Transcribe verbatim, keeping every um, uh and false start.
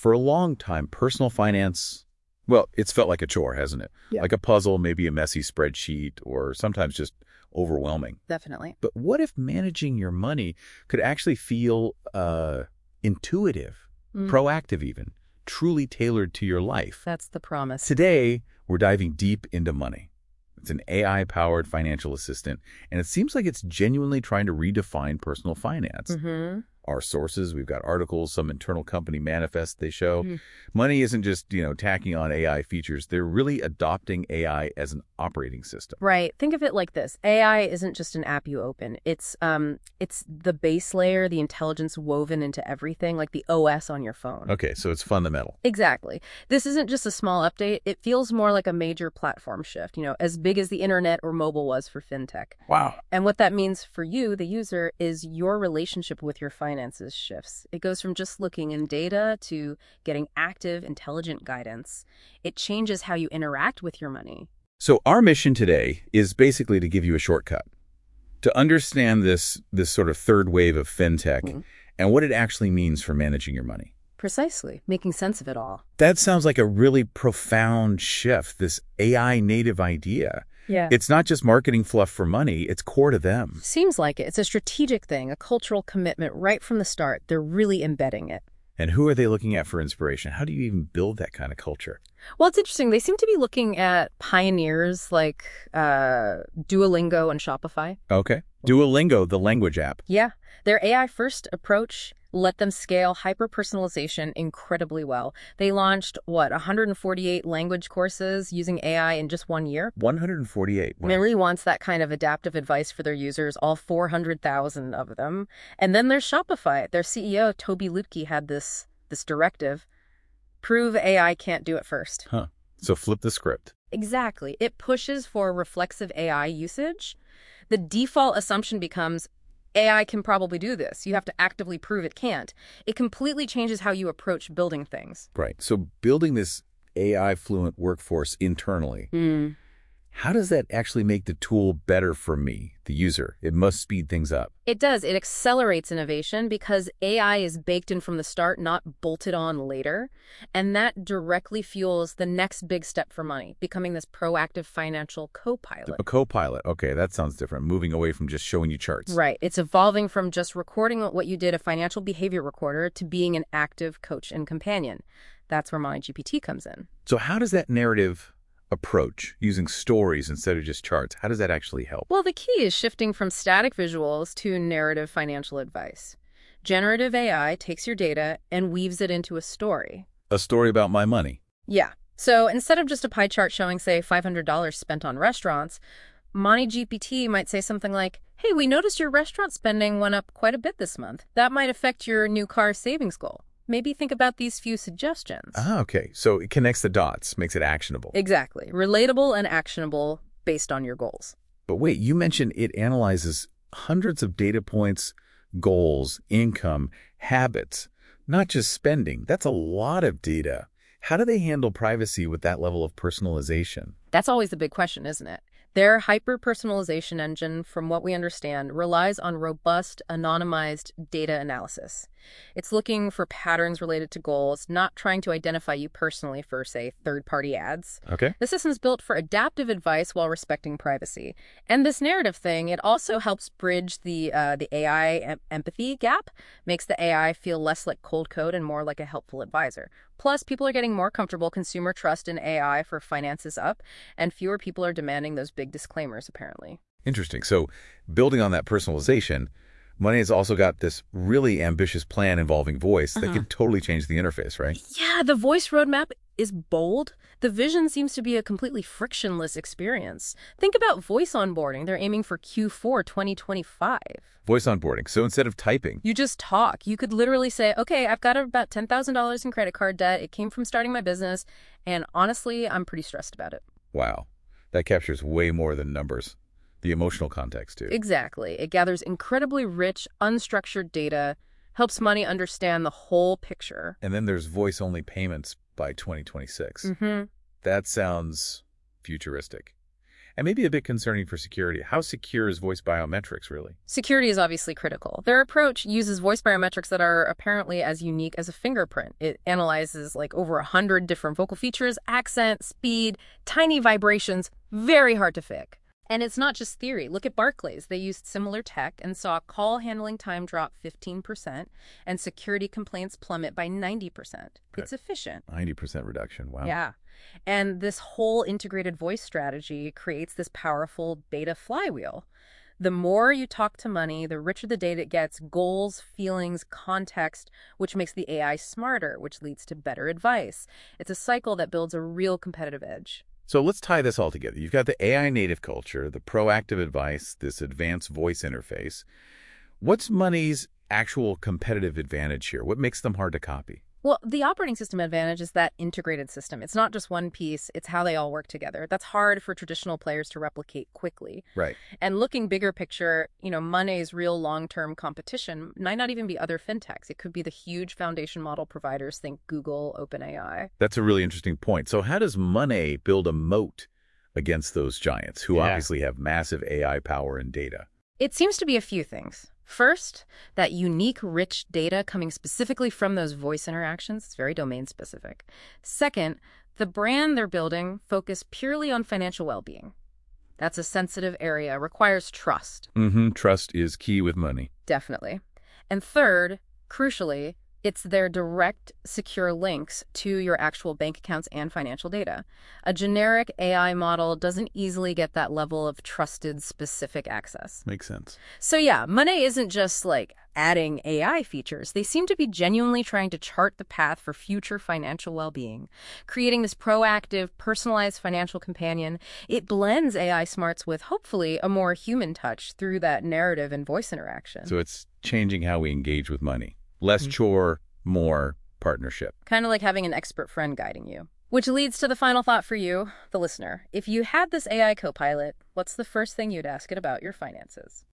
for a long time, personal finance, well, it's felt like a chore, hasn't it? Yeah. Like a puzzle, maybe a messy spreadsheet, or sometimes just overwhelming. Definitely. But what if managing your money could actually feel uh, intuitive, Mm. proactive even, truly tailored to your life? That's the promise. Today, we're diving deep into money. It's an A I-powered financial assistant, and it seems like it's genuinely trying to redefine personal finance. Mm-hmm. Our sources, we've got articles, some internal company manifests they show. Mm. Money isn't just, you know, tacking on A I features. They're really adopting A I as an operating system. Right. Think of it like this. A I isn't just an app you open. It's um it's the base layer, the intelligence woven into everything, like the O S on your phone. Okay, so it's fundamental. Exactly. This isn't just a small update. It feels more like a major platform shift, you know, as big as the internet or mobile was for fintech. Wow. And what that means for you, the user, is your relationship with your finances shifts. It goes from just looking in data to getting active, intelligent guidance. It changes how you interact with your money. So our mission today is basically to give you a shortcut, to understand this, this sort of third wave of fintech Mm-hmm. and what it actually means for managing your money. Precisely. Making sense of it all. That sounds like a really profound shift, this A I native idea. Yeah. It's not just marketing fluff for money, it's core to them. Seems like it. It's a strategic thing, a cultural commitment right from the start. They're really embedding it. And who are they looking at for inspiration? How do you even build that kind of culture? Well, it's interesting. They seem to be looking at pioneers like uh, Duolingo and Shopify. Okay. Duolingo, the language app. Yeah. Their A I-first approach let them scale hyper-personalization incredibly well. They launched, what, one hundred forty-eight language courses using A I in just one year? one hundred forty-eight. Wow. Millie wants that kind of adaptive advice for their users, all four hundred thousand of them. And then there's Shopify. Their C E O, Toby Lutke, had this, this directive. Prove A I can't do it first. Huh. So flip the script. Exactly. It pushes for reflexive A I usage. The default assumption becomes A I can probably do this. You have to actively prove it can't. It completely changes how you approach building things. Right. So building this A I-fluent workforce internally, Mm. how does that actually make the tool better for me, the user? It must speed things up. It does. It accelerates innovation because A I is baked in from the start, not bolted on later. And that directly fuels the next big step for money, becoming this proactive financial co-pilot. A co-pilot. Okay, that sounds different. Moving away from just showing you charts. Right. It's evolving from just recording what you did, a financial behavior recorder, to being an active coach and companion. That's where MoneyGPT comes in. So how does that narrative approach, using stories instead of just charts, how does that actually help? Well, the key is shifting from static visuals to narrative financial advice. Generative A I takes your data and weaves it into a story. A story about my money. Yeah. So instead of just a pie chart showing, say, five hundred dollars spent on restaurants, MoneyGPT might say something like, hey, we noticed your restaurant spending went up quite a bit this month. That might affect your new car savings goal. Maybe think about these few suggestions. Ah, okay. So it connects the dots, makes it actionable. Exactly. Relatable and actionable based on your goals. But wait, you mentioned it analyzes hundreds of data points, goals, income, habits, not just spending. That's a lot of data. How do they handle privacy with that level of personalization? That's always the big question, isn't it? Their hyper-personalization engine, from what we understand, relies on robust, anonymized data analysis. It's looking for patterns related to goals, not trying to identify you personally for, say, third-party ads. Okay. The system's built for adaptive advice while respecting privacy. And this narrative thing, it also helps bridge the uh, the A I em- empathy gap, makes the A I feel less like cold code and more like a helpful advisor. Plus, people are getting more comfortable. Consumer trust in A I for finance is up, and fewer people are demanding those big disclaimers, apparently. Interesting. So building on that personalization, Money has also got this really ambitious plan involving voice that Uh-huh. could totally change the interface, right? Yeah, the voice roadmap is bold. The vision seems to be a completely frictionless experience. Think about voice onboarding. They're aiming for Q four twenty twenty-five. Voice onboarding. So instead of typing, You just talk. You could literally say, okay, I've got about ten thousand dollars in credit card debt. It came from starting my business. And honestly, I'm pretty stressed about it. wow, that captures way more than numbers. The emotional context, too. Exactly. It gathers incredibly rich, unstructured data, helps Money understand the whole picture. And then there's voice-only payments by twenty twenty-six. Mm-hmm. That sounds futuristic. And maybe a bit concerning for security. How secure is voice biometrics, really? Security is obviously critical. Their approach uses voice biometrics that are apparently as unique as a fingerprint. It analyzes like over a hundred different vocal features, accent, speed, tiny vibrations, very hard to fake. And it's not just theory. Look at Barclays. They used similar tech and saw call handling time drop fifteen percent and security complaints plummet by ninety percent. Okay. It's efficient. ninety percent reduction. Wow. Yeah. And this whole integrated voice strategy creates this powerful beta flywheel. The more you talk to money, the richer the data it gets, goals, feelings, context, which makes the A I smarter, which leads to better advice. It's a cycle that builds a real competitive edge. So let's tie this all together. You've got the A I native culture, the proactive advice, this advanced voice interface. What's money's actual competitive advantage here? What makes them hard to copy? Well, the operating system advantage is that integrated system. It's not just one piece, it's how they all work together. That's hard for traditional players to replicate quickly. Right. And looking bigger picture, you know, Money's real long-term competition might not even be other fintechs. It could be the huge foundation model providers, think Google, OpenAI. That's a really interesting point. So how does Money build a moat against those giants who Yeah. obviously have massive A I power and data? It seems to be a few things. First, that unique, rich data coming specifically from those voice interactions. It's very domain-specific. Second, the brand they're building focus purely on financial well-being. That's a sensitive area, requires trust. Mm-hmm. Trust is key with money. Definitely. And third, crucially, it's their direct, secure links to your actual bank accounts and financial data. A generic A I model doesn't easily get that level of trusted, specific access. Makes sense. So yeah, Money isn't just like adding A I features. They seem to be genuinely trying to chart the path for future financial well-being, creating this proactive, personalized financial companion. It blends A I smarts with, hopefully, a more human touch through that narrative and voice interaction. So it's changing how we engage with money. Less Mm-hmm. chore, more partnership. Kind of like having an expert friend guiding you. Which leads to the final thought for you, the listener. If you had this A I co-pilot, what's the first thing you'd ask it about your finances?